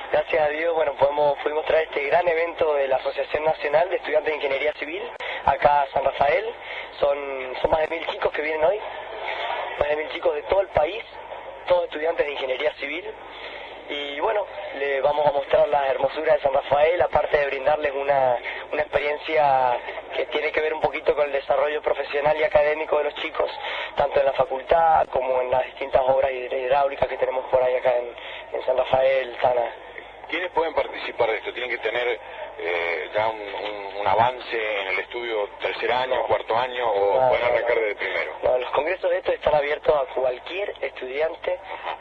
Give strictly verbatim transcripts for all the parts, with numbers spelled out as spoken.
Gracias a Dios, bueno, podemos, pudimos traer este gran evento de la Asociación Nacional de Estudiantes de Ingeniería Civil acá a San Rafael. Son, son más de mil chicos que vienen hoy, más de mil chicos de todo el país, todos estudiantes de Ingeniería Civil. Y bueno, le vamos a mostrar las hermosuras de San Rafael, aparte de brindarles una, una experiencia que tiene que ver un poquito con el desarrollo profesional y académico de los chicos, tanto en la facultad como en las distintas obras hidráulicas que tenemos por ahí acá en, en San Rafael, Sana. ¿Quiénes pueden participar de esto? ¿Tienen que tener eh, ya un, un, un avance en el estudio tercer año, no. cuarto año, o no, pueden arrancar no, desde primero? No, los congresos de estos están abiertos a cualquier estudiante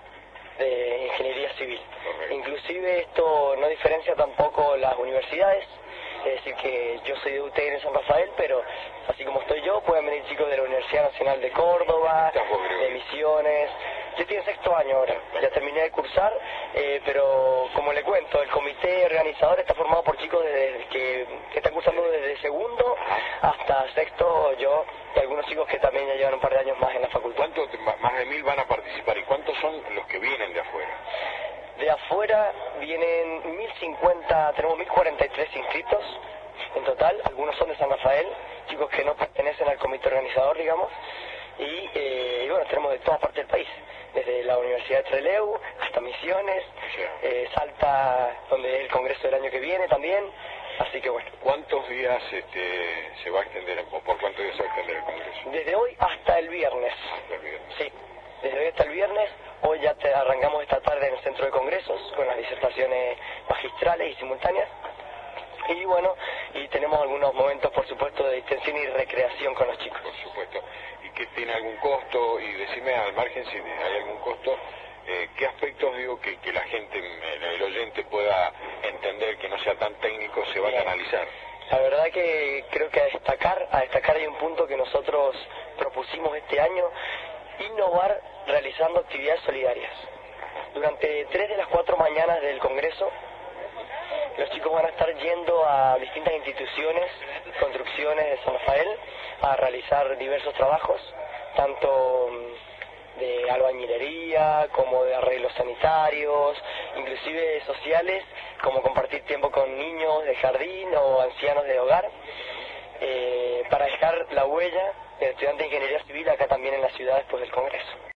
de ingeniería civil. Correcto. Inclusive esto no diferencia tampoco las universidades, es decir que yo soy de U T N en San Rafael, pero así como estoy yo, pueden venir chicos de la Universidad Nacional de Córdoba, de Misiones. Yo estoy en sexto año ahora, ya terminé de cursar, eh, pero como le cuento, el comité organizador está formado por chicos desde que, que están cursando desde segundo hasta sexto, yo, y algunos chicos que también ya llevan un par de años más en la facultad. ¿Cuántos, más de mil van a participar y cuántos son los que vienen de afuera? De afuera vienen mil cincuenta, tenemos mil cuarenta y tres inscritos en total, algunos son de San Rafael, chicos que no pertenecen al comité organizador, digamos, y, eh, y bueno, tenemos de todas partes del país, desde la Universidad de Trelew hasta Misiones, eh, Salta, donde es el congreso del año que viene también, así que bueno. ¿Cuántos días este, se va a extender, o por cuántos días se va a extender el congreso? Desde hoy hasta el viernes. Hasta el viernes. Sí, desde hoy hasta el viernes. Hoy ya te arrancamos esta tarde en el centro de congresos con las disertaciones magistrales y simultáneas. Y bueno, y tenemos algunos momentos, por supuesto, de distensión y recreación con los chicos. Por supuesto. ¿Y que tiene algún costo? Y decime al margen si hay algún costo, eh, ¿qué aspectos, digo, que, que la gente, el oyente pueda entender, que no sea tan técnico, se va a analizar? La verdad que creo que a destacar, a destacar hay un punto que nosotros propusimos este año, innovar realizando actividades solidarias. Durante tres de las cuatro mañanas del Congreso, los chicos van a estar yendo a distintas instituciones, construcciones de San Rafael, a realizar diversos trabajos, tanto de albañilería, como de arreglos sanitarios, inclusive sociales, como compartir tiempo con niños de jardín o ancianos de hogar, eh, para dejar la huella del estudiante de Ingeniería Civil acá también en la ciudad después del Congreso.